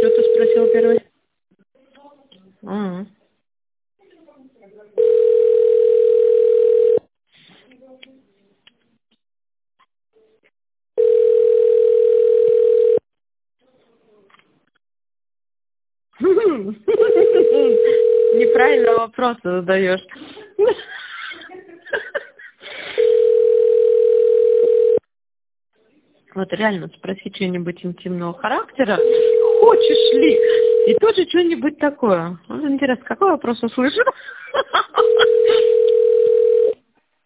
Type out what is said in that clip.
Что ты спросил первый? А. Неправильно вопросы задаешь. Вот реально спроси что-нибудь интимного характера, хочешь ли, и тоже что-нибудь такое. Вот интересно, какой вопрос услышал?